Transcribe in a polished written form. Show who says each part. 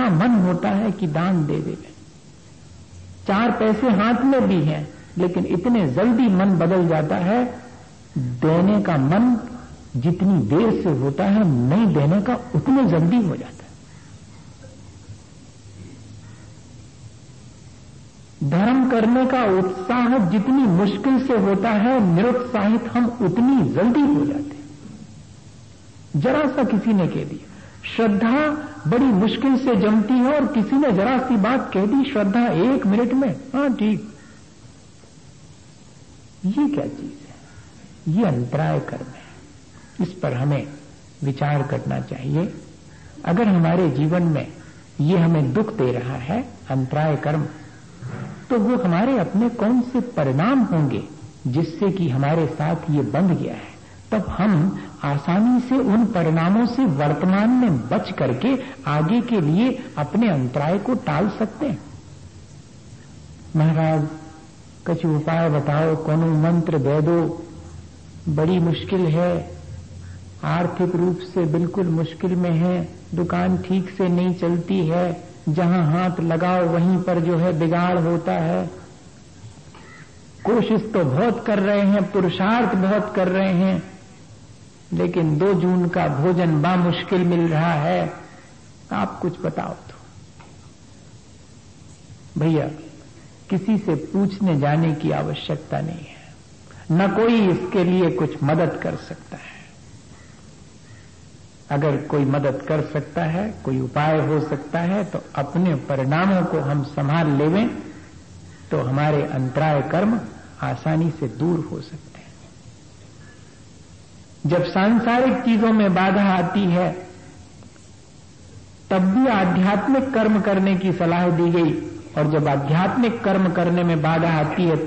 Speaker 1: ऐसा मन होता है कि दान दे दे। 4 पैसे हाथ में भी हैं, लेकिन इतने जल्दी मन बदल जाता है। देने का मन जितनी देर से होता है, नहीं देने का उतने जल्दी हो जाता है। धर्म करने का उत्साह जितनी मुश्किल से होता है, निरुत्साहित हम उतनी जल्दी हो जाते हैं। जरा सा किसी ने कह दिया, श्रद्धा बड़ी मुश्किल से जमती है, और किसी ने जरा सी बात कह दी, श्रद्धा 1 मिनट में, हाँ ठीक। ये क्या चीज है? ये अंतराय कर्म है। इस पर हमें विचार करना चाहिए। अगर हमारे जीवन में ये हमें दुख दे रहा है अंतराय कर्म, तो वो हमारे अपने कौन से परिणाम होंगे जिससे कि हमारे साथ ये बंध गया है। तब हम आसानी से उन परिणामों से वर्तमान में बच करके आगे के लिए अपने अंतराय को टाल सकते हैं। महाराज कुछ उपाय बताओ, कोनो मंत्र दे दो, बड़ी मुश्किल है, आर्थिक रूप से बिल्कुल मुश्किल में है, दुकान ठीक से नहीं चलती है, जहां हाथ लगाओ वहीं पर जो है बिगाड़ होता है। कोशिश तो बहुत कर रहे हैं, पुरुषार्थ बहुत कर रहे हैं, लेकिन 2 जून का भोजन बामुश्किल मिल रहा है। आप कुछ बताओ तो। भैया, किसी से पूछने जाने की आवश्यकता नहीं है, न कोई इसके लिए कुछ मदद कर सकता है। अगर कोई मदद कर सकता है, कोई उपाय हो सकता है, तो अपने परिणामों को हम संभाल लेवें तो हमारे अंतराय कर्म आसानी से दूर हो सकते हैं। जब सांसारिक चीजों में बाधा आती है, तब भी आध्यात्मिक कर्म करने की सलाह दी गई, और जब आध्यात्मिक कर्म करने में बाधा आती है